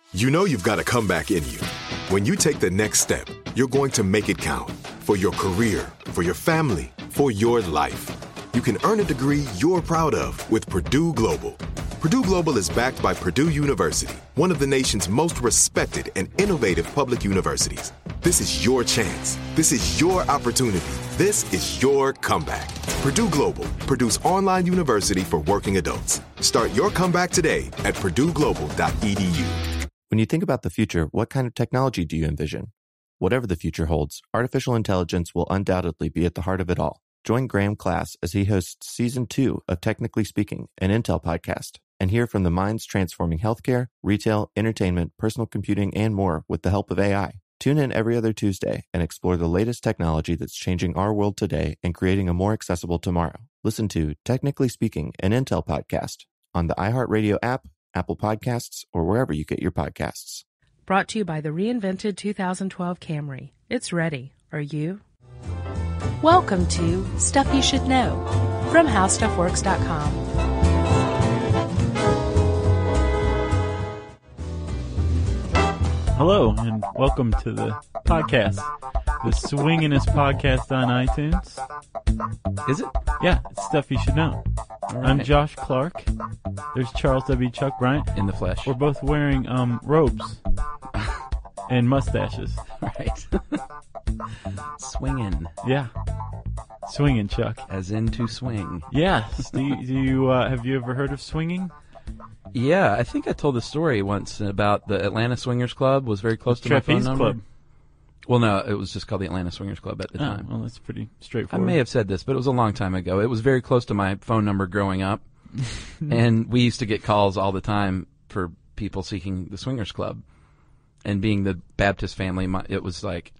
You know you've got a comeback in you. When you take the next step, you're going to make it count. For your career, for your family, for your life. You can earn a degree you're proud of with Purdue Global. Purdue Global is backed by Purdue University, one of the nation's most respected and innovative public universities. This is your chance. This is your opportunity. This is your comeback. Purdue Global, Purdue's online university for working adults. Start your comeback today at purdueglobal.edu. When you think about the future, what kind of technology do you envision? Whatever the future holds, artificial intelligence will undoubtedly be at the heart of it all. Join Graham Class as he hosts Season 2 of Technically Speaking, an Intel podcast, and hear from the minds transforming healthcare, retail, entertainment, personal computing, and more with the help of AI. Tune in every other Tuesday and explore the latest technology that's changing our world today and creating a more accessible tomorrow. Listen to Technically Speaking, an Intel podcast on the iHeartRadio app, Apple Podcasts, or wherever you get your podcasts. Brought to you by the reinvented 2012 Camry. It's ready. Are you? Welcome to Stuff You Should Know from HowStuffWorks.com. Hello, and welcome to the podcast, the Swingin'est podcast on iTunes. Is it? Yeah, it's Stuff You Should Know. Right. I'm Josh Clark. There's Charles W. Chuck Bryant. In the flesh. We're both wearing robes and mustaches. Right. Swinging. Yeah. Swinging, Chuck. As in to swing. Yes. Do you have you ever heard of swinging? Yeah, I think I told the story once about the Atlanta Swingers Club was very close to my phone number. Club. Well, no, it was just called the Atlanta Swingers Club at the time. Well, that's pretty I straightforward. may have said this, but it was a long time ago. It was very close to my phone number growing up. And we used to get calls all the time for people seeking the Swingers Club. And being the Baptist family, it was like,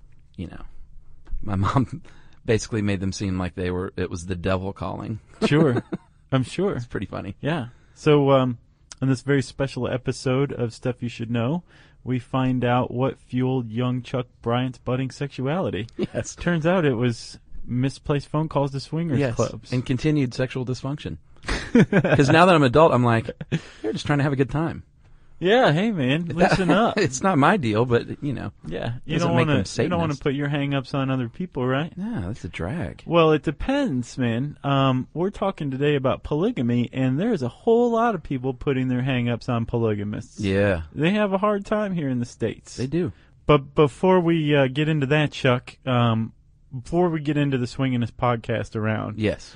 my mom basically made them seem like it was the devil calling. Sure. I'm sure. It's pretty funny. Yeah. So, on this very special episode of Stuff You Should Know, we find out what fueled young Chuck Bryant's budding sexuality. Yes. Turns out it was misplaced phone calls to swingers clubs. And continued sexual dysfunction. Because now that I'm an adult, I'm like, you're just trying to have a good time. Yeah, hey man, listen up. It's not my deal, but Yeah, you doesn't don't make them want to. You don't want to Satanists. put your hang-ups on other people, right? Yeah, that's a drag. Well, it depends, man. We're talking today about polygamy, and there's a whole lot of people putting their hang-ups on polygamists. Yeah, They have a hard time here in the States. they do. But before we get into that, Chuck, before we get into the Swingin'est podcast around, Yes.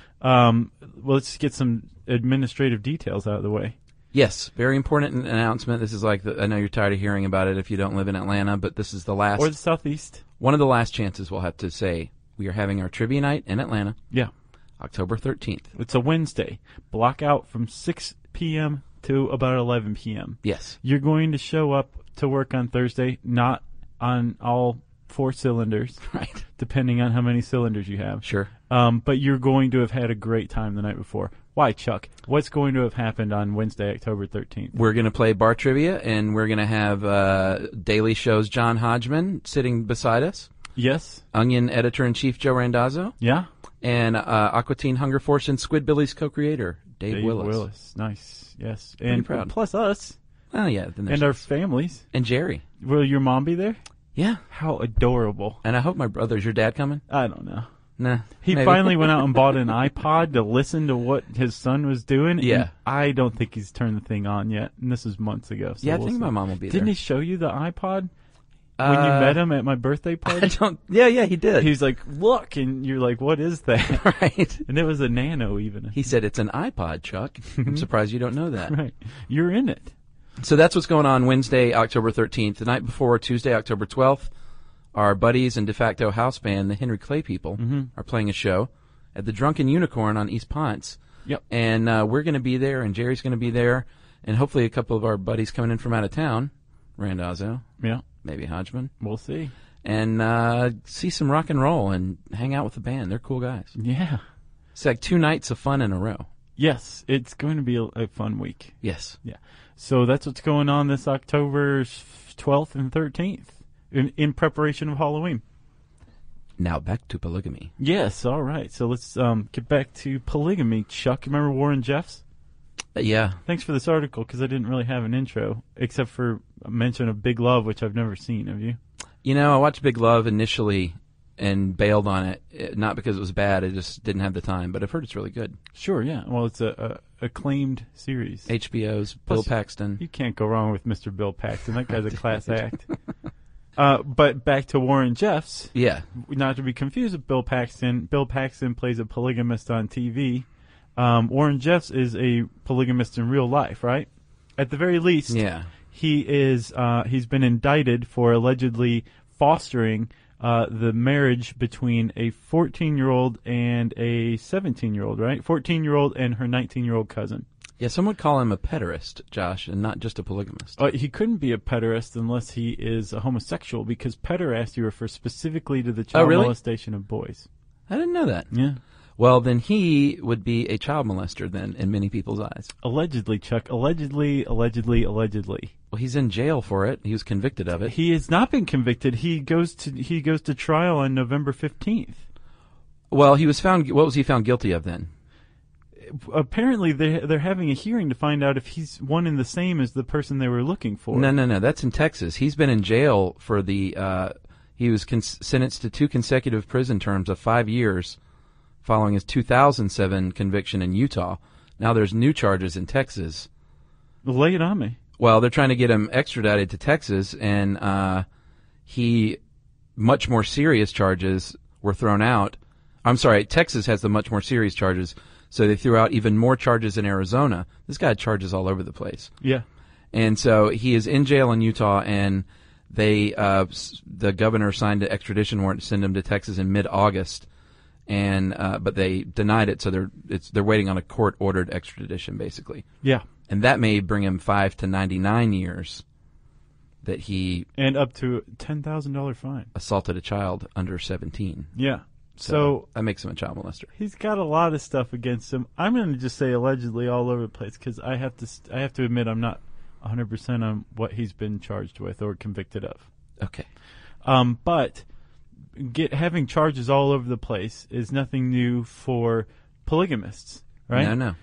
let's get some administrative details out of the way. Yes, very important announcement. This is like, I know you're tired of hearing about it if you don't live in Atlanta, but this is the last, Or the Southeast. one of the last chances we'll have to say we are having our trivia night in Atlanta, Yeah. October 13th. It's a Wednesday. Block out from 6 p.m. to about 11 p.m. Yes. You're going to show up to work on Thursday, not on all 4 cylinders, Right. depending on how many cylinders you have. Sure. But you're going to have had a great time the night before. Why, Chuck? What's going to have happened on Wednesday, October 13th? We're going to play bar trivia, and we're going to have Daily Show's John Hodgman sitting beside us, Yes? Onion editor-in-chief Joe Randazzo, Yeah? and Aqua Teen Hunger Force and Squidbillies co-creator Dave Willis. Nice. Yes. Pretty And proud. plus us. Oh, yeah. Then there's And our families. and Jerry. Will your mom be there? Yeah. How adorable. And I hope my brother's your dad coming? I don't know. Nah. He maybe. finally went out and bought an iPod to listen to what his son was doing. Yeah. And I don't think he's turned the thing on yet. And this is months ago. So Yeah, I we'll think see. my mom will be Didn't there. he show you the iPod when you met him at my birthday I party? don't. Yeah, he did. He was like, look. And you're like, what is that? right. And it was a Nano even. He said it's an iPod, Chuck. I'm surprised you don't know that. Right. You're in it. So that's what's going on Wednesday, October 13th. The night before, Tuesday, October 12th, our buddies and de facto house band, the Henry Clay People, are playing a show at the Drunken Unicorn on East Ponce. Yep. And we're going to be there, and Jerry's going to be there, and hopefully a couple of our buddies coming in from out of town, Randazzo, Yeah. maybe Hodgman, We'll see. and see some rock and roll and hang out with the band. They're cool guys. Yeah. It's like 2 nights of fun in a row. Yes. It's going to be a fun week. Yes. Yeah. So that's what's going on this October 12th and 13th in preparation of Halloween. Now back to polygamy. Yes. All right. So let's get back to polygamy. Chuck, remember Warren Jeffs? Yeah. Thanks for this article because I didn't really have an intro except for mention of Big Love, which I've never seen. Have you? You know, I watched Big Love initially and bailed on it, not because it was bad. I just didn't have the time. But I've heard it's really good. Sure, yeah. Well, it's a acclaimed series. HBO's Plus, Bill Paxton. You can't go wrong with Mr. Bill Paxton. That guy's a class act. But back to Warren Jeffs. Yeah. Not to be confused with Bill Paxton. Bill Paxton plays a polygamist on TV. Warren Jeffs is a polygamist in real life, right? At the very least, Yeah. he's been indicted for allegedly fostering the marriage between a 14-year-old and a 17-year-old, right? 14-year-old and her 19-year-old cousin. Yeah, some would call him a pederast, Josh, and not just a polygamist. He couldn't be a pederast unless he is a homosexual, because pederasty refers specifically to the child really? molestation of boys. I didn't know that. Yeah. Well, then he would be a child molester then in many people's eyes. Allegedly, Chuck. Allegedly. Well, he's in jail for it. He was convicted of it. He has not been convicted. He goes to trial on November 15th. Well, he was found. What was he found guilty of then? Apparently, they're having a hearing to find out if he's one and the same as the person they were looking for. No. That's in Texas. He's been in jail for the. He was sentenced to 2 consecutive prison terms of 5 years, following his 2007 conviction in Utah. Now there's new charges in Texas. Lay it on me. Well, they're trying to get him extradited to Texas, and much more serious charges were thrown out. I'm sorry, Texas has the much more serious charges, so they threw out even more charges in Arizona. This guy had charges all over the place. Yeah. And so he is in jail in Utah, and the governor signed an extradition warrant to send him to Texas in mid-August, and but they denied it, so they're waiting on a court-ordered extradition, basically. Yeah. And that may bring him 5 to 99 years that he... And up to $10,000 fine. ...assaulted a child under 17. Yeah. So that makes him a child molester. He's got a lot of stuff against him. I'm going to just say allegedly all over the place, because I have to admit I'm not 100% on what he's been charged with or convicted of. Okay. But having charges all over the place is nothing new for polygamists, right? No.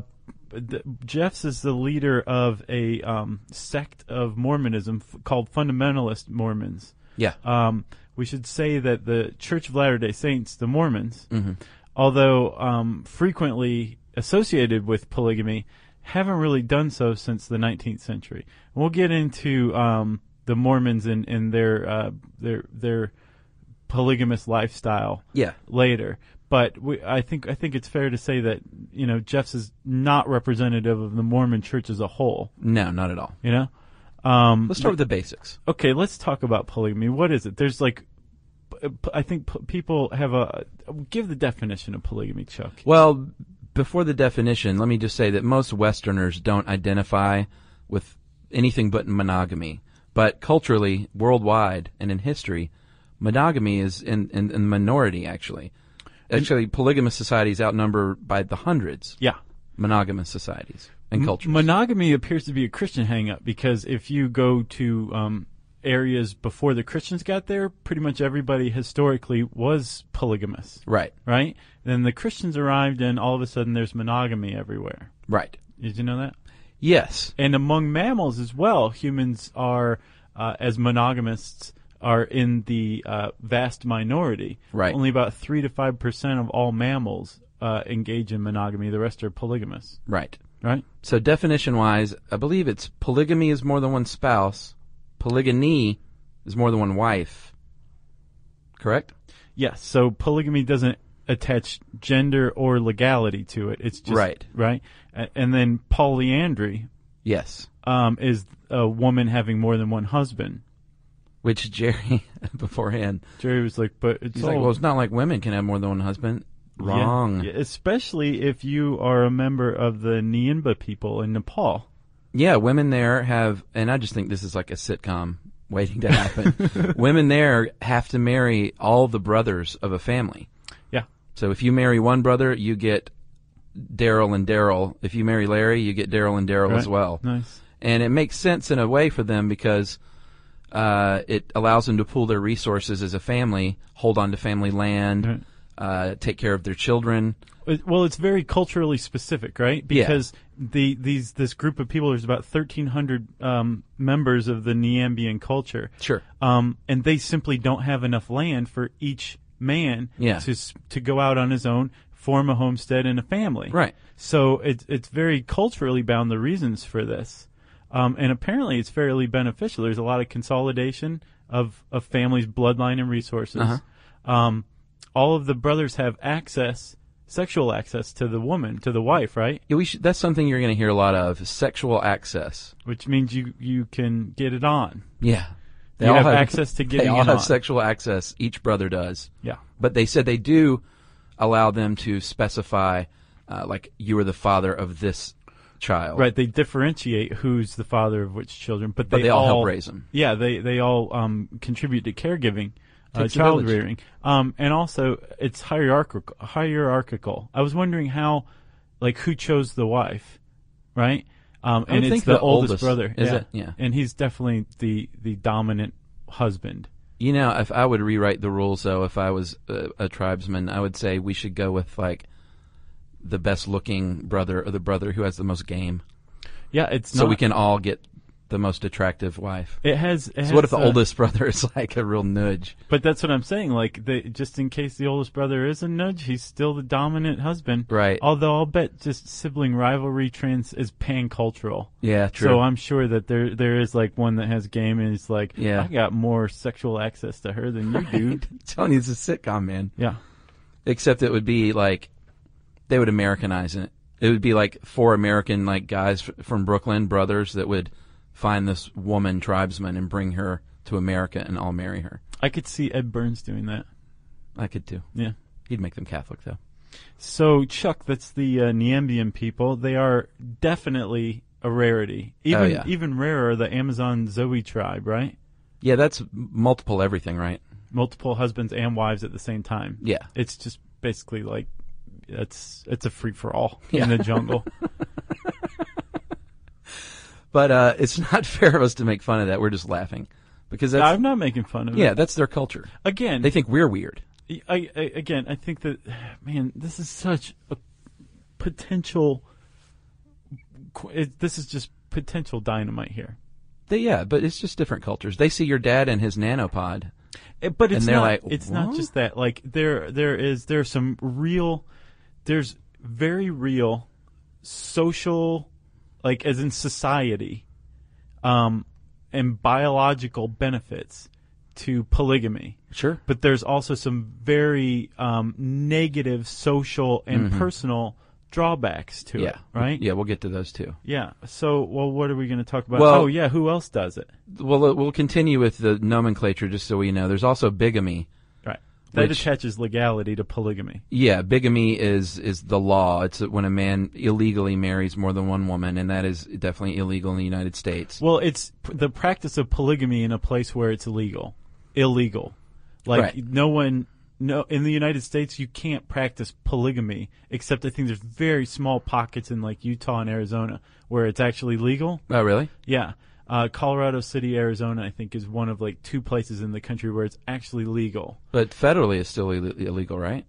Jeffs is the leader of a sect of Mormonism called Fundamentalist Mormons. Yeah. We should say that the Church of Latter-day Saints, the Mormons, Mm-hmm. although frequently associated with polygamy, haven't really done so since the 19th century. We'll get into the Mormons and their polygamous lifestyle later. But I think it's fair to say that, Jeffs is not representative of the Mormon Church as a whole. No, not at all. Let's start with the basics. Okay, let's talk about polygamy. What is it? There's I think people have give the definition of polygamy, Chuck. Well, before the definition, let me just say that most Westerners don't identify with anything but monogamy. But culturally, worldwide, and in history, monogamy is in the minority, actually. Actually, polygamous societies outnumber by the hundreds. Yeah. Monogamous societies and cultures. Monogamy appears to be a Christian hang-up, because if you go to areas before the Christians got there, pretty much everybody historically was polygamous. Right. Right? Then the Christians arrived, and all of a sudden there's monogamy everywhere. Right. Did you know that? Yes. And among mammals as well, humans are, as monogamists, are in the vast minority. Right. Only about 3 to 5% of all mammals engage in monogamy. The rest are polygamous. Right. Right? So definition-wise, I believe it's polygamy is more than one spouse. Polygyny is more than one wife. Correct? Yes. So polygamy doesn't attach gender or legality to it. It's just... Right. Right? And then polyandry... Yes. Is a woman having more than one husband. Which Jerry, beforehand... Jerry was like, but it's He's like, well, it's not like women can have more than one husband. Wrong. Yeah, especially if you are a member of the Nienba people in Nepal. Yeah, women there have... And I just think this is like a sitcom waiting to happen. Women there have to marry all the brothers of a family. Yeah. So if you marry one brother, you get Daryl and Daryl. If you marry Larry, you get Daryl and Daryl as well. Nice. And it makes sense in a way for them, because it allows them to pool their resources as a family, hold on to family land, take care of their children. Well, it's very culturally specific, right? Because this group of people. There's about 1,300 members of the Neambian culture. Sure. And they simply don't have enough land for each man to go out on his own, form a homestead and a family. Right. So it's very culturally bound, the reasons for this. And apparently it's fairly beneficial. There's a lot of consolidation of families' bloodline and resources. Uh-huh. All of the brothers have sexual access to the woman, to the wife, right? Yeah, that's something you're going to hear a lot of, sexual access. Which means you can get it on. Yeah. They all have access to getting it on. They all have sexual access. Each brother does. Yeah. But they said they do allow them to specify, like, you are the father of this child. Right. They differentiate who's the father of which children, but they all help raise them. Yeah. They all contribute to caregiving, child rearing, and also it's hierarchical. I was wondering how, like, who chose the wife, right? And it's the oldest brother. Is it? Yeah. And he's definitely the dominant husband. You know, if I would rewrite the rules, though, if I was a tribesman, I would say we should go with, like, the best-looking brother or the brother who has the most game. Yeah, so we can all get the most attractive wife. It has. So what if the oldest brother is like a real nudge? But that's what I'm saying. Like, just in case the oldest brother is a nudge, he's still the dominant husband. Right. Although I'll bet just sibling rivalry is pan-cultural. Yeah, true. So I'm sure that there is like one that has game and it's like, yeah, I got more sexual access to her than you do. I'm telling you, it's a sitcom, man. Yeah. Except it would be like, they would Americanize it. It would be like 4 American like guys from Brooklyn, brothers, that would find this woman tribesman and bring her to America and all marry her. I could see Ed Burns doing that. I could too. Yeah. He'd make them Catholic, though. So, Chuck, that's the Neambian people. They are definitely a rarity. Even rarer, the Amazon Zoe tribe, right? Yeah, that's multiple everything, right? Multiple husbands and wives at the same time. Yeah. It's just basically like, it's a free-for-all in the jungle. But it's not fair of us to make fun of that. We're just laughing. Because I'm not making fun of it. Yeah, that's their culture. Again, they think we're weird. I think that, man, this is such a potential. This is just potential dynamite here. But it's just different cultures. They see your dad and his nanopod, but it's and they're not. Like, it's what? not just that. Like there's some real, there's very real social, like as in society, and biological benefits to polygamy. Sure. But there's also some very negative social and personal drawbacks to it, right? Yeah, we'll get to those too. Yeah. So, what are we going to talk about? Well, who else does it? Well, we'll continue with the nomenclature just so we know. There's also bigamy. Right. That attaches legality to polygamy. Yeah, bigamy is the law. It's when a man illegally marries more than one woman, and that is definitely illegal in the United States. Well, it's the practice of polygamy in a place where it's illegal. Like in the United States, you can't practice polygamy, except I think there's very small pockets in like Utah and Arizona where it's actually legal. Oh, really? Yeah. Colorado City, Arizona, I think, is one of like 2 places in the country where it's actually legal. But federally, it's still illegal, right?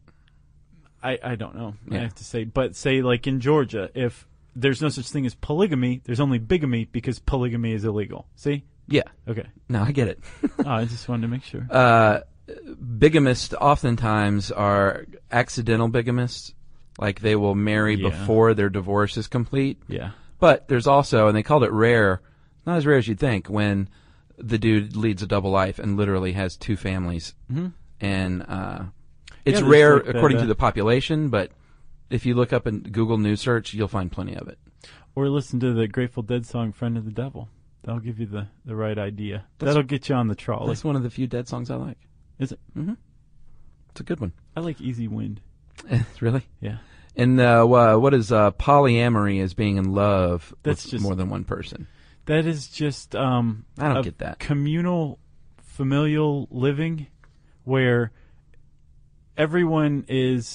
I don't know. Yeah. I have to say, but say like in Georgia, if there's no such thing as polygamy, there's only bigamy because polygamy is illegal. See? Yeah. Okay. No, I get it. I just wanted to make sure. Bigamists oftentimes are accidental bigamists. Like they will marry before their divorce is complete. Yeah. But there's also, and they called it rare, not as rare as you'd think, when the dude leads a double life and literally has 2 families. Mm-hmm. And it's rare like according to the population, but if you look up in Google News search, you'll find plenty of it. Or listen to the Grateful Dead song, Friend of the Devil. That'll give you the right idea. That'll get you on the trolley. That's one of the few Dead songs I like. Is it? Mm-hmm. It's a good one. I like Easy Wind. Really? Yeah. And what is polyamory as being in love with just more than one person? That is just I don't get that. Communal, familial living where everyone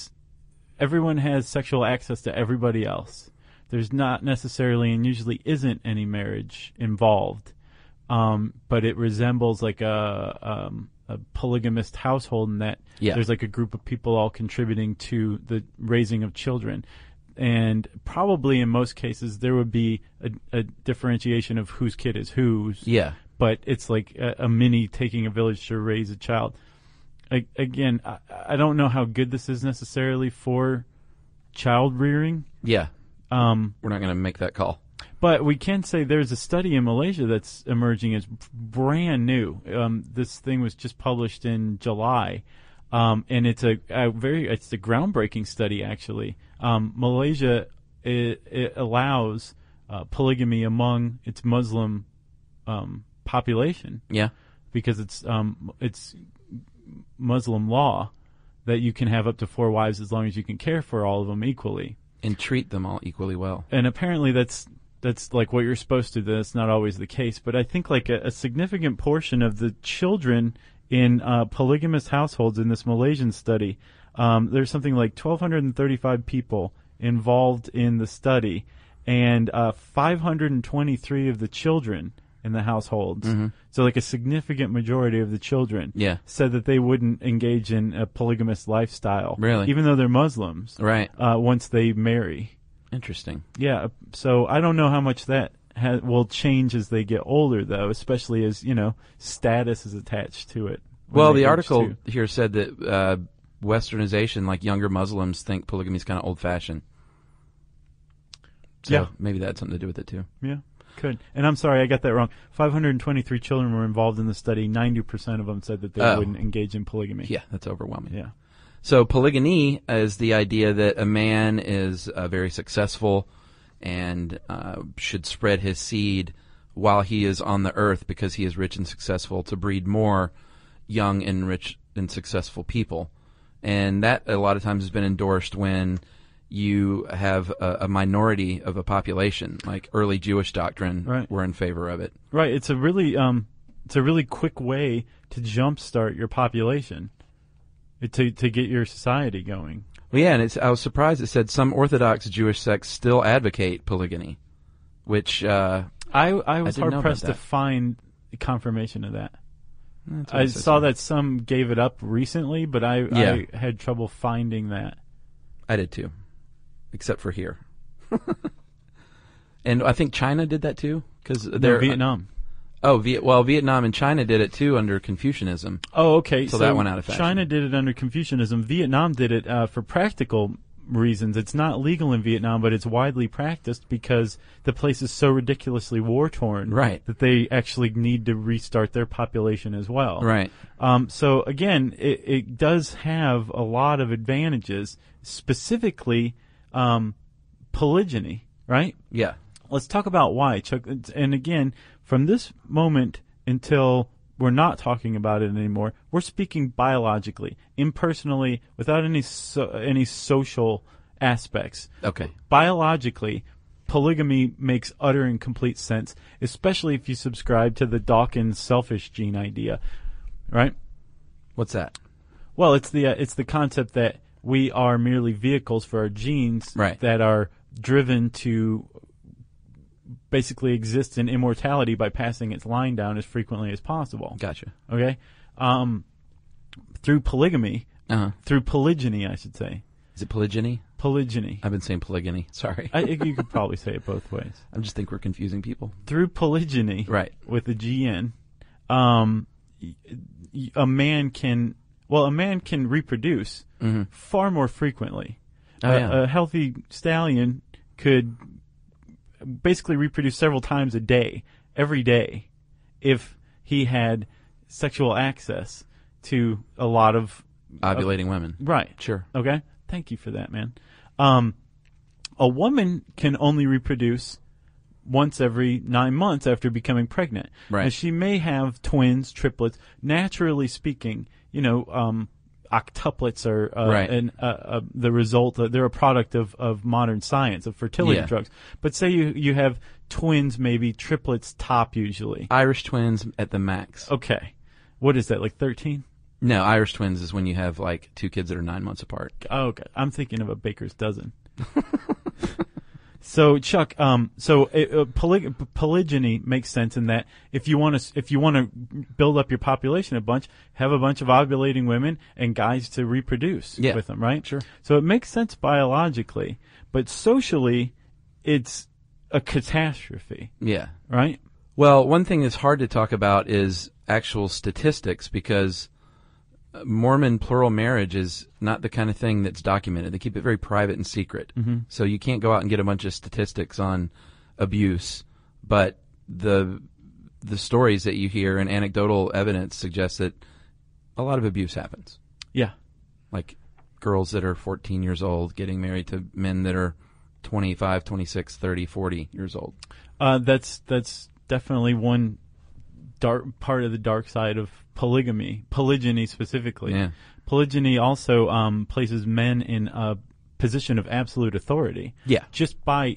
has sexual access to everybody else. There's not necessarily and usually isn't any marriage involved, but it resembles like a polygamist household in that there's like a group of people all contributing to the raising of children. and probably in most cases there would be a differentiation of whose kid is whose. Yeah. But it's like a mini taking a village to raise a child. Again, I don't know how good this is necessarily for child rearing. Yeah. We're not going to make that call. But we can say there's a study in Malaysia that's emerging as brand new. This thing was just published in July, and it's it's a groundbreaking study actually. Malaysia it allows polygamy among its Muslim population. Yeah. Because it's Muslim law that you can have up to 4 wives as long as you can care for all of them equally And treat them all equally well. and apparently that's like what you're supposed to do. That's not always the case, but I think like a significant portion of the children in polygamous households in this Malaysian study, there's something like 1,235 people involved in the study, and 523 of the children in the households, so like a significant majority of the children said that they wouldn't engage in a polygamous lifestyle, Really? even though they're Muslims, Right. once they marry. Interesting. Yeah, so I don't know how much that will change as they get older, though, especially as, status is attached to it. Well, the article here said that Westernization, like younger Muslims, think polygamy is kind of old-fashioned. So maybe that had something to do with it, too. Yeah, could. And I'm sorry, I got that wrong. 523 children were involved in the study. 90% of them said that they wouldn't engage in polygamy. Yeah, that's overwhelming. Yeah. So polygyny is the idea that a man is very successful and should spread his seed while he is on the earth because he is rich and successful to breed more young and rich and successful people. And that a lot of times has been endorsed when you have a minority of a population, like early Jewish doctrine were in favor of it. Right. It's a really quick way to jumpstart your population. To get your society going. Well, yeah, and I was surprised it said some Orthodox Jewish sects still advocate polygyny, which I was hard-pressed to find confirmation of that. I saw that some gave it up recently, but I had trouble finding that. I did too, except for here. And I think China did that too, because they're Vietnam. Vietnam and China did it too under Confucianism. Oh, okay. So that went out of fashion. China did it under Confucianism. Vietnam did it for practical reasons. It's not legal in Vietnam, but it's widely practiced because the place is so ridiculously war-torn that they actually need to restart their population as well. Right. So, again, it does have a lot of advantages, specifically polygyny, right? Yeah. Let's talk about why, Chuck. And again, from this moment until we're not talking about it anymore, we're speaking biologically, impersonally, without any social aspects. Okay. Biologically, polygamy makes utter and complete sense, especially if you subscribe to the Dawkins selfish gene idea, right? What's that? Well, it's the concept that we are merely vehicles for our genes that are driven to basically exist in immortality by passing its line down as frequently as possible. Gotcha. Okay? Through polygamy, through polygyny, I should say. Is it polygyny? Polygyny. I've been saying polygyny. Sorry. You could probably say it both ways. I just think we're confusing people. Through polygyny, with the GN, a man can reproduce far more frequently. A healthy stallion could basically reproduce several times a day, every day, if he had sexual access to a lot of ovulating women. Right. Sure. Okay. Thank you for that, man. A woman can only reproduce once every 9 months after becoming pregnant. Right. And she may have twins, triplets. Naturally speaking, octuplets are the result. They're a product of modern science, of fertility drugs. But say you have twins, maybe triplets top usually. Irish twins at the max. Okay. What is that, like 13? No, Irish twins is when you have like 2 kids that are 9 months apart. Oh, okay. I'm thinking of a baker's dozen. So Chuck, polygyny makes sense in that if you want to build up your population a bunch, have a bunch of ovulating women and guys to reproduce with them, right? Sure. So it makes sense biologically, but socially, it's a catastrophe, Yeah. right? Well, one thing that's hard to talk about is actual statistics, because Mormon plural marriage is not the kind of thing that's documented. They keep it very private and secret. Mm-hmm. So you can't go out and get a bunch of statistics on abuse, but the stories that you hear and anecdotal evidence suggests that a lot of abuse happens. Yeah. Like girls that are 14 years old getting married to men that are 25, 26, 30, 40 years old. That's definitely one dark part of the dark side of polygyny specifically. Yeah. Polygyny also places men in a position of absolute authority. Yeah. Just by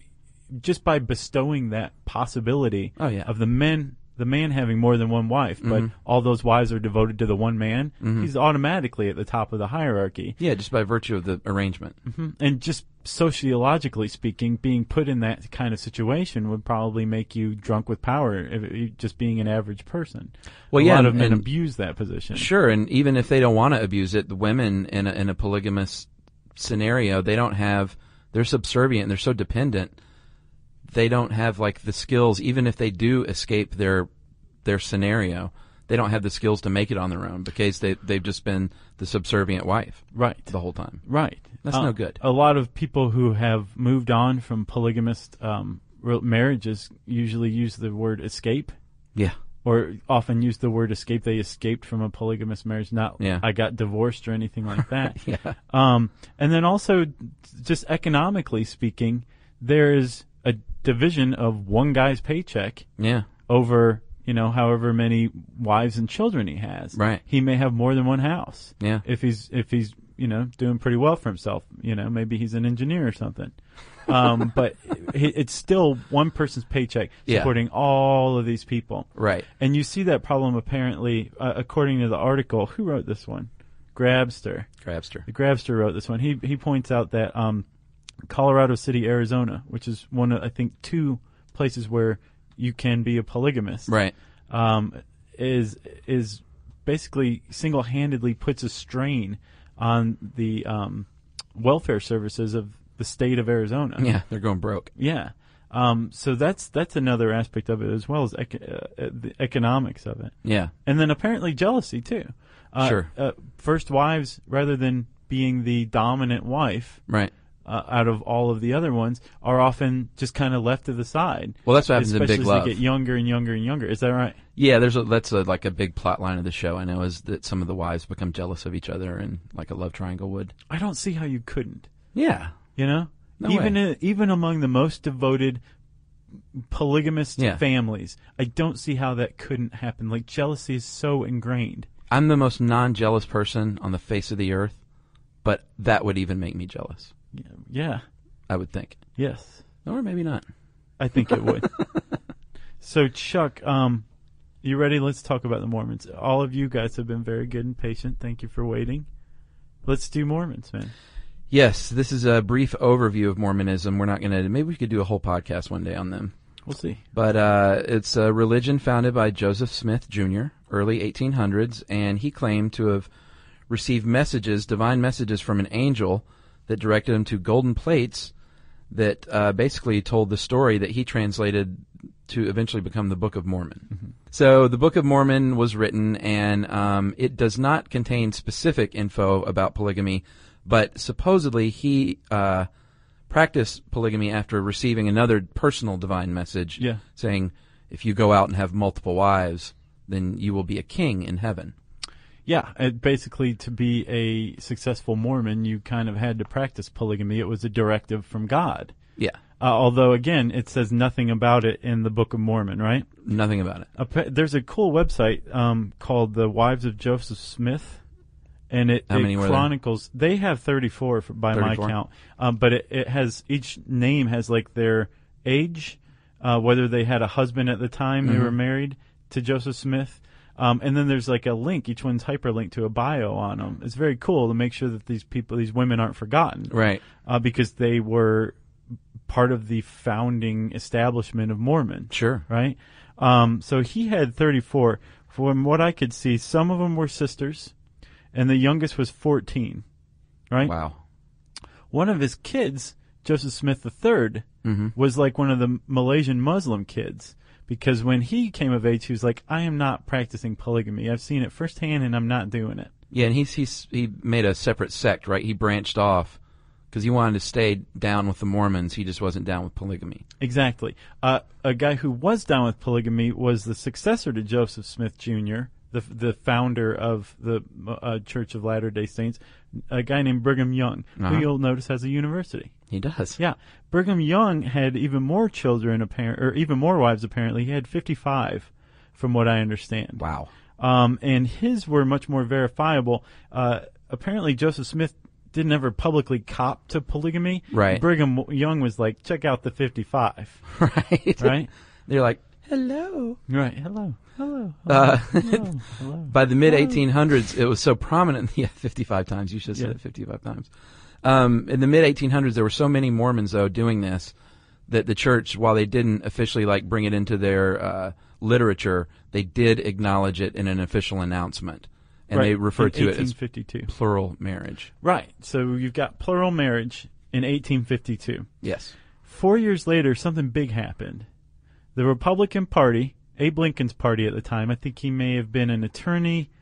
bestowing that possibility Oh, yeah. of the man having more than one wife, but all those wives are devoted to the one man, he's automatically at the top of the hierarchy. Yeah, just by virtue of the arrangement. And just sociologically speaking, being put in that kind of situation would probably make you drunk with power, just being an average person. Well, a yeah, lot of men and abuse that position. Sure, and even if they don't want to abuse it, the women in a polygamous scenario, they're subservient, they're so dependent, they don't have like the skills, even if they do escape their scenario, they don't have the skills to make it on their own because they've just been the subservient wife Right. the whole time. Right. That's no good. A lot of people who have moved on from polygamist marriages usually use the word escape, Yeah. or often use the word escape. They escaped from a polygamous marriage, not Yeah. I got divorced or anything like that. Yeah. And then also, just economically speaking, there is a division of one guy's paycheck Yeah. over, however many wives and children he has. Right. He may have more than one house. Yeah. If he's doing pretty well for himself, maybe he's an engineer or something. But it's still one person's paycheck Yeah. supporting all of these people. Right. And you see that problem apparently, according to the article. Who wrote this one? Grabster. Grabster. Grabster wrote this one. He points out that Colorado City, Arizona, which is one of, I think, two places where you can be a polygamist, Right. is basically single-handedly puts a strain on the welfare services of the state of Arizona. Yeah, they're going broke. Yeah. So that's another aspect of it, as well as the economics of it. Yeah. And then apparently jealousy too. Sure. First wives, rather than being the dominant wife, Right. out of all of the other ones, are often just kind of left to the side. Well, that's what happens in especially Big as Love. they get younger and younger and younger. Is that right? Yeah, that's like a big plot line of the show, I know, is that some of the wives become jealous of each other, and like a love triangle would. I don't see how you couldn't. Yeah. No way. Even among the most devoted polygamist Yeah. families, I don't see how that couldn't happen. Like, jealousy is so ingrained. I'm the most non-jealous person on the face of the earth, but that would even make me jealous, Yeah. I would think. Yes. Or maybe not. I think it would. So, Chuck, you ready? Let's talk about the Mormons. All of you guys have been very good and patient. Thank you for waiting. Let's do Mormons, man. Yes, this is a brief overview of Mormonism. We're not going to, maybe we could do a whole podcast one day on them. We'll see. But it's a religion founded by Joseph Smith, Jr., early 1800s, and he claimed to have received divine messages from an angel that directed him to golden plates that basically told the story that he translated to eventually become the Book of Mormon. Mm-hmm. So the Book of Mormon was written, and it does not contain specific info about polygamy, but supposedly he practiced polygamy after receiving another personal divine message saying, if you go out and have multiple wives, then you will be a king in heaven. Yeah, basically to be a successful Mormon, you kind of had to practice polygamy. It was a directive from God. Yeah. Although, again, it says nothing about it in the Book of Mormon, right? Nothing about it. There's a cool website called The Wives of Joseph Smith, and it chronicles. They have 34 by 34? My count, but it has, each name has like their age, whether they had a husband at the time they were married to Joseph Smith. And then there's like a link. Each one's hyperlinked to a bio on them. It's very cool to make sure that these women aren't forgotten. Right. Because they were part of the founding establishment of Mormon. Sure. Right? So he had 34. From what I could see, some of them were sisters, and the youngest was 14. Right? Wow. One of his kids Joseph Smith III was like one of the Malaysian Muslim kids, because when he came of age, he was like, I am not practicing polygamy. I've seen it firsthand, and I'm not doing it. Yeah, and he made a separate sect, right? He branched off because he wanted to stay down with the Mormons. He just wasn't down with polygamy. Exactly. A guy who was down with polygamy was the successor to Joseph Smith Jr., the founder of the Church of Latter-day Saints, a guy named Brigham Young, who you'll notice has a university. He does. Yeah. Brigham Young had even more children, or even more wives, apparently. He had 55, from what I understand. Wow. And his were much more verifiable. Apparently, Joseph Smith didn't ever publicly cop to polygamy. Right. Brigham Young was like, check out the 55. Right. Right? They're like, hello. Right. Hello. Hello. Hello. Hello. By the mid-1800s, it was so prominent. Yeah, 55 times. You should have said it 55 times. In the mid-1800s, there were so many Mormons, though, doing this that the church, while they didn't officially bring it into their literature, they did acknowledge it in an official announcement. And they referred to it as plural marriage. Right. So you've got plural marriage in 1852. Yes. 4 years later, something big happened. The Republican Party, Abe Lincoln's party at the time, I think he may have been an attorney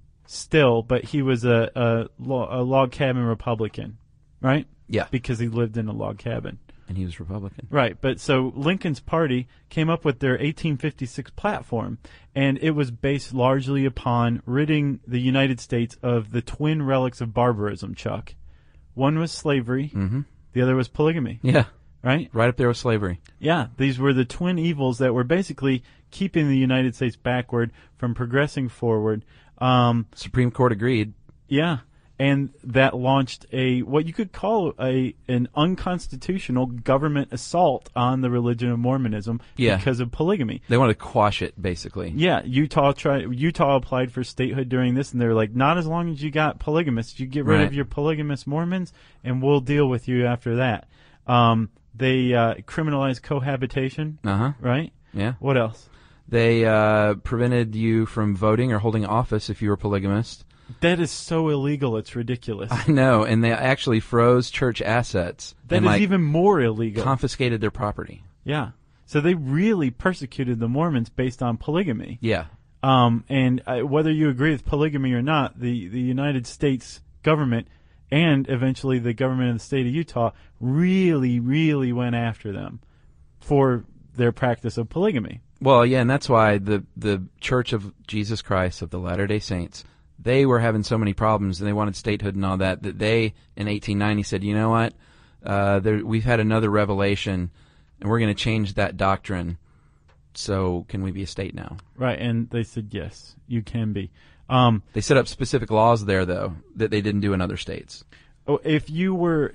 still, but he was a log cabin Republican, right? Yeah. Because he lived in a log cabin. And he was Republican. Right, but so Lincoln's party came up with their 1856 platform, and it was based largely upon ridding the United States of the twin relics of barbarism, Chuck. One was slavery, the other was polygamy. Yeah. Right? Right up there with slavery. Yeah, these were the twin evils that were basically keeping the United States backward from progressing forward. Supreme Court agreed. Yeah. And that launched what you could call an unconstitutional government assault on the religion of Mormonism because of polygamy. They wanted to quash it, basically. Yeah, Utah applied for statehood during this, and they're like, not as long as you got polygamists. You get rid of your polygamous Mormons, and we'll deal with you after that. They criminalized cohabitation, right? Yeah. What else? They prevented you from voting or holding office if you were polygamist. That is so illegal, it's ridiculous. I know, and they actually froze church assets. That is even more illegal. Confiscated their property. Yeah. So they really persecuted the Mormons based on polygamy. Yeah. And whether you agree with polygamy or not, the United States government and eventually the government of the state of Utah really, really went after them for their practice of polygamy. Well, yeah, and that's why the Church of Jesus Christ of the Latter-day Saints, they were having so many problems, and they wanted statehood and all that they, in 1890, said, you know what, we've had another revelation, and we're going to change that doctrine, so can we be a state now? Right, and they said, yes, you can be. They set up specific laws there, though, that they didn't do in other states. Oh, if you were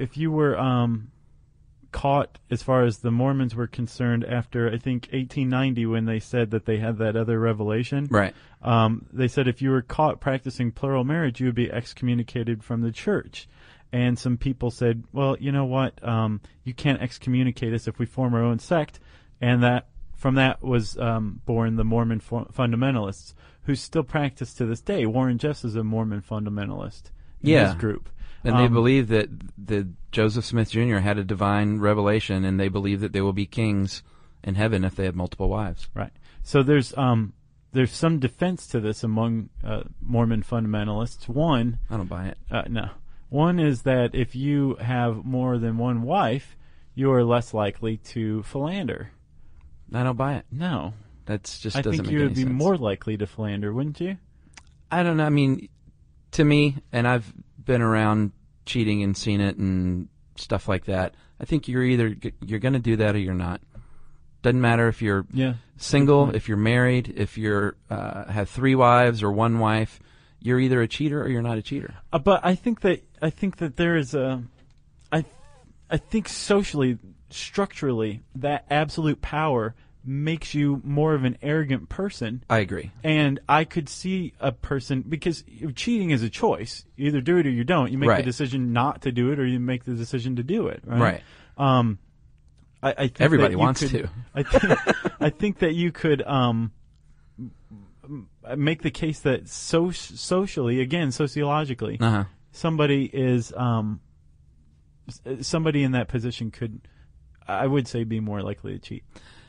caught, as far as the Mormons were concerned, after I think 1890, when they said that they had that other revelation, right? They said if you were caught practicing plural marriage, you would be excommunicated from the church. And some people said, well, you know what? You can't excommunicate us if we form our own sect. And that from that was born the Mormon fundamentalists, who still practice to this day. Warren Jeffs is a Mormon fundamentalist in his group. And they believe that Joseph Smith Jr. had a divine revelation, and they believe that they will be kings in heaven if they have multiple wives. Right. So there's some defense to this among Mormon fundamentalists. One, I don't buy it. No. One is that if you have more than one wife, you are less likely to philander. I don't buy it. No. That's just I doesn't think make you any would be sense. more likely to philander, wouldn't you? I don't know. I mean, to me, and I've been around cheating and seen it and stuff like that, I think you're going to do that or you're not. Doesn't matter if you're single, if you're married, if you're have 3 wives or 1 wife. You're either a cheater or you're not a cheater. But I think that there is I think socially, structurally, that absolute power makes you more of an arrogant person. I agree. And I could see a person, because cheating is a choice. You either do it or you don't. You make the decision not to do it, or you make the decision to do it. Right. I think everybody wants to. I think that you could make the case that sociologically, somebody is somebody in that position could, I would say, be more likely to cheat?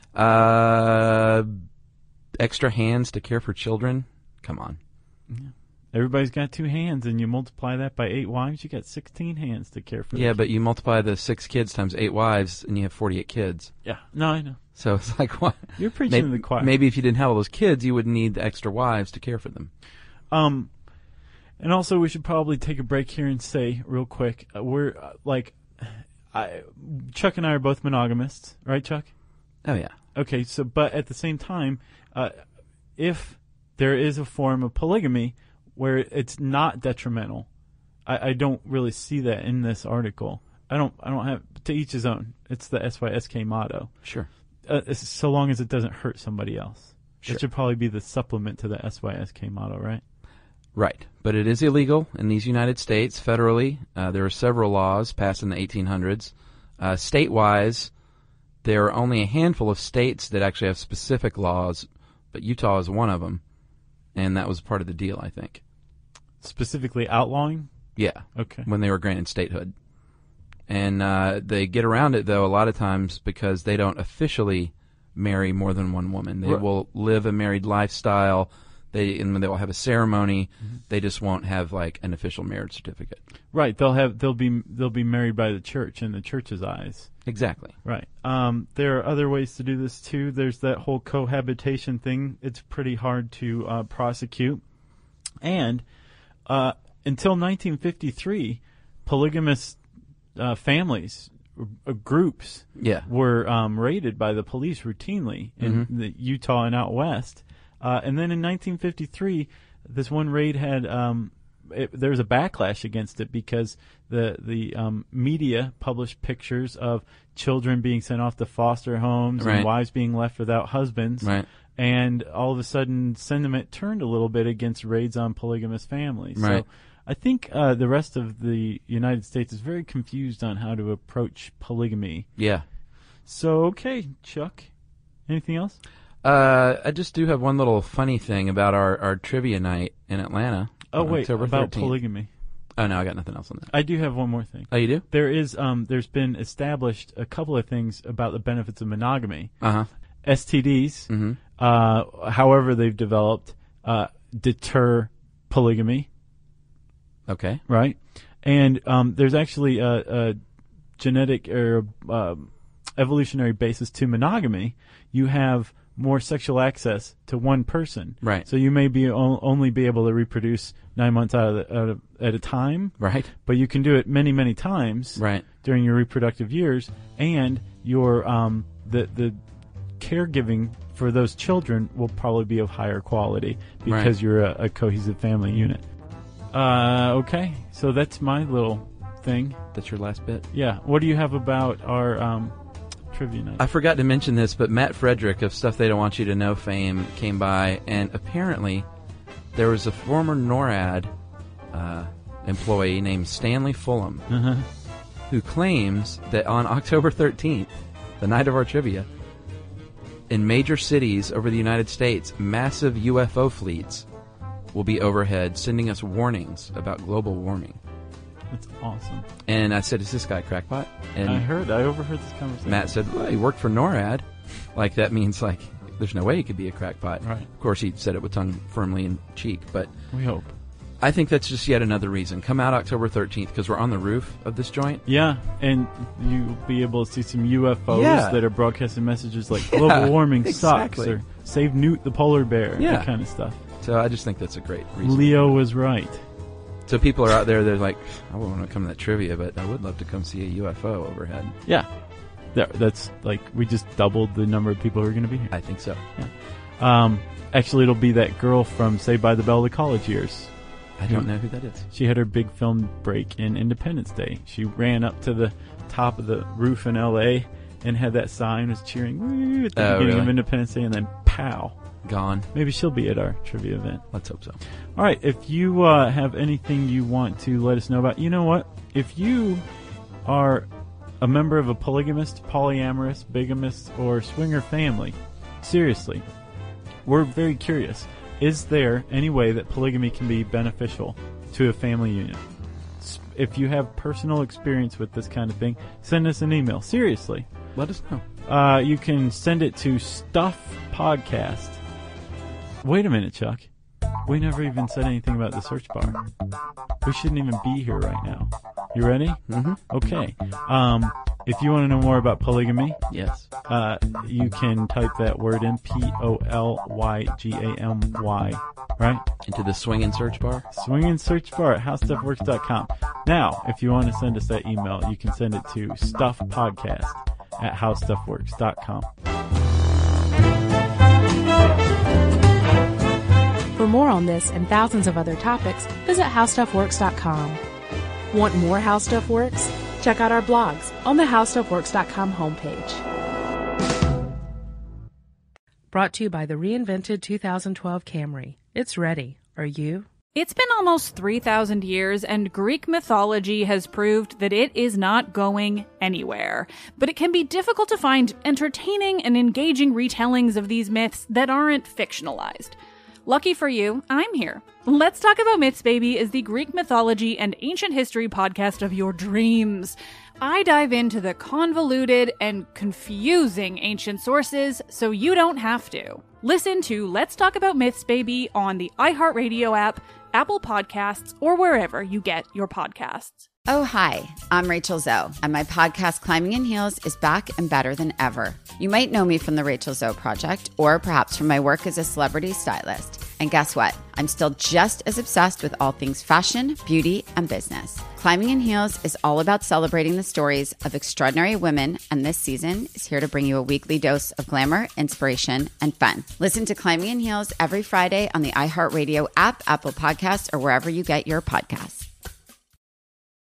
Extra hands to care for children? Come on. Yeah. Everybody's got 2 hands, and you multiply that by 8 wives, you got 16 hands to care for. Yeah, but you multiply the 6 kids times 8 wives, and you have 48 kids. Yeah, no, I know. So it's like, what? You're preaching to the choir. Maybe if you didn't have all those kids, you would need the extra wives to care for them. And also, we should probably take a break here and say real quick, we're Chuck and I are both monogamists, right, Chuck? Oh yeah. Okay, so but at the same time, if there is a form of polygamy where it's not detrimental, I don't really see that in this article. I don't have, to each his own. It's the SYSK motto. Sure. So long as it doesn't hurt somebody else. Sure. It should probably be the supplement to the SYSK motto, right? Right. But it is illegal in these United States federally. There are several laws passed in the 1800s. State-wise, there are only a handful of states that actually have specific laws, but Utah is one of them. And that was part of the deal, I think. Specifically outlawing? Yeah. Okay. When they were granted statehood. And they get around it, though, a lot of times because they don't officially marry more than one woman. They will live a married lifestyle. And they will have a ceremony. Mm-hmm. They just won't have like an official marriage certificate. Right. They'll be married by the church in the church's eyes. Exactly. Right. There are other ways to do this too. There's that whole cohabitation thing. It's pretty hard to prosecute. And until 1953, polygamous families, groups, were raided by the police routinely in the Utah and out west. And then in 1953, this one raid had there was a backlash against it because the media published pictures of children being sent off to foster homes and wives being left without husbands. Right. And all of a sudden, sentiment turned a little bit against raids on polygamous families. Right. So I think the rest of the United States is very confused on how to approach polygamy. Yeah. So, okay, Chuck, anything else? I just do have one little funny thing about our trivia night in Atlanta. Oh, wait, October about 13th. polygamy. Oh, no, I got nothing else on that. I do have one more thing. Oh, you do? There is, there's been established a couple of things about the benefits of monogamy. Uh-huh. STDs, however they've developed, deter polygamy. Okay. Right? And there's actually a genetic or evolutionary basis to monogamy. You have more sexual access to one person. Right. So you may be only be able to reproduce 9 months at a time. Right. But you can do it many, many times. Right. During your reproductive years, and your the caregiving for those children will probably be of higher quality because you're a cohesive family unit. Okay, so that's my little thing. That's your last bit? Yeah. What do you have about our trivia night? I forgot to mention this, but Matt Frederick of Stuff They Don't Want You to Know fame came by, and apparently there was a former NORAD employee named Stanley Fulham who claims that on October 13th, the night of our trivia, in major cities over the United States, massive UFO fleets will be overhead sending us warnings about global warming. That's awesome. And I said, is this guy a crackpot? And I overheard this conversation. Matt said, well, he worked for NORAD. Like, that means, like, there's no way he could be a crackpot. Right. Of course, he said it with tongue firmly in cheek, but we hope. I think that's just yet another reason. Come out October 13th, because we're on the roof of this joint. Yeah, and you'll be able to see some UFOs that are broadcasting messages like global warming sucks or save Newt the polar bear, that kind of stuff. So I just think that's a great reason. Leo was right. So people are out there, they're like, I wouldn't want to come to that trivia, but I would love to come see a UFO overhead. Yeah. That's like, we just doubled the number of people who are going to be here. I think so. Yeah. Actually, it'll be that girl from Saved by the Bell, the college years. I don't know who that is. She had her big film break in Independence Day. She ran up to the top of the roof in L.A. and had that sign, was cheering woo at the beginning of Independence Day, and then pow. Gone. Maybe she'll be at our trivia event. Let's hope so. All right. If you have anything you want to let us know about, you know what? If you are a member of a polygamist, polyamorous, bigamist, or swinger family, seriously, we're very curious. Is there any way that polygamy can be beneficial to a family union? if you have personal experience with this kind of thing, send us an email. Seriously. Let us know. You can send it to Stuff Podcast. Wait a minute, Chuck. We never even said anything about the search bar. We shouldn't even be here right now. You ready? Mm-hmm. Okay. If you want to know more about polygamy, Yes. you can type that word in, POLYGAMY, right? Into the swinging search bar. Swing and search bar at howstuffworks.com. Now, if you want to send us that email, you can send it to stuffpodcast@howstuffworks.com. For more on this and thousands of other topics, visit howstuffworks.com. Want more How Stuff Works? Check out our blogs on the howstuffworks.com homepage. Brought to you by the reinvented 2012 Camry. It's ready. Are you? It's been almost 3,000 years, and Greek mythology has proved that it is not going anywhere. But it can be difficult to find entertaining and engaging retellings of these myths that aren't fictionalized. Lucky for you, I'm here. Let's Talk About Myths, Baby is the Greek mythology and ancient history podcast of your dreams. I dive into the convoluted and confusing ancient sources so you don't have to. Listen to Let's Talk About Myths, Baby on the iHeartRadio app, Apple Podcasts, or wherever you get your podcasts. Oh, hi, I'm Rachel Zoe, and my podcast, Climbing in Heels, is back and better than ever. You might know me from the Rachel Zoe Project, or perhaps from my work as a celebrity stylist. And guess what? I'm still just as obsessed with all things fashion, beauty, and business. Climbing in Heels is all about celebrating the stories of extraordinary women, and this season is here to bring you a weekly dose of glamour, inspiration, and fun. Listen to Climbing in Heels every Friday on the iHeartRadio app, Apple Podcasts, or wherever you get your podcasts.